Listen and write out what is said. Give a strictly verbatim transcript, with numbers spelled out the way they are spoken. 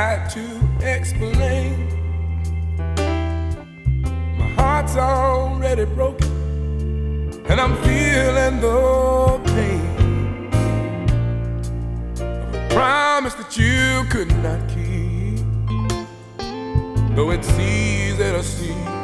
try to explain. My heart's already broken, and I'm feeling the pain of a promise that you could not keep. Though it's easy to see